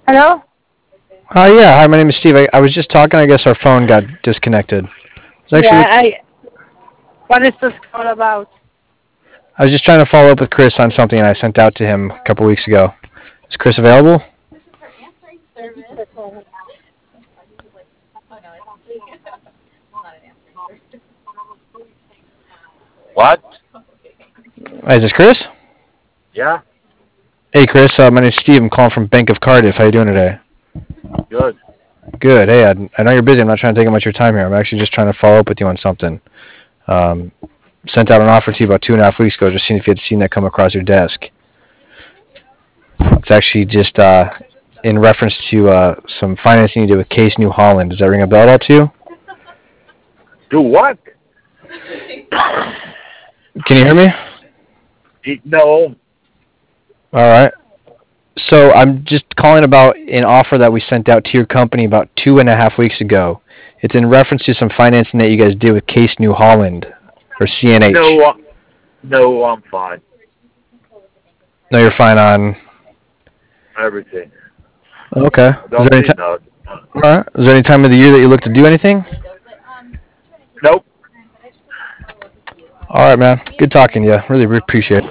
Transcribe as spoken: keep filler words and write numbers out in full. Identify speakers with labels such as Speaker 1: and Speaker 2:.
Speaker 1: Hello?
Speaker 2: Hi, yeah. Hi, my name is Steve. I, I was just talking. I guess our phone got disconnected. I was
Speaker 1: Yeah,
Speaker 2: actually,
Speaker 1: I. What is this call about?
Speaker 2: I was just trying to follow up with Chris on something I sent out to him a couple weeks ago. Is Chris available?
Speaker 3: What?
Speaker 2: Hi, is this Chris?
Speaker 3: Yeah,
Speaker 2: Hey, Chris. Uh, my name is Steve. I'm calling from Bank of Cardiff. How you doing today?
Speaker 3: good.
Speaker 2: Good. Hey, I, I know you're busy. I'm not trying to take up much of your time here. I'm actually just trying to follow up with you on something. Um, Sent out an offer to you about two and a half weeks ago. Just seeing if you had seen that come across your desk. It's actually just uh, in reference to uh, some financing you did with Case New Holland. Does that ring a bell at all to you?
Speaker 3: Do what?
Speaker 2: Can you hear me?
Speaker 3: E- No.
Speaker 2: All right. So I'm just calling about an offer that we sent out to your company about two and a half weeks ago. It's in reference to some financing that you guys did with Case New Holland or C N H.
Speaker 3: No. uh, No, I'm fine.
Speaker 2: No, you're fine on.
Speaker 3: Everything.
Speaker 2: Okay.
Speaker 3: I
Speaker 2: Is
Speaker 3: don't
Speaker 2: there any
Speaker 3: need
Speaker 2: time?
Speaker 3: no.
Speaker 2: All right. Is there any time of the year that you look to do anything?
Speaker 3: Nope.
Speaker 2: All right, man. Good talking to you. Really appreciate it.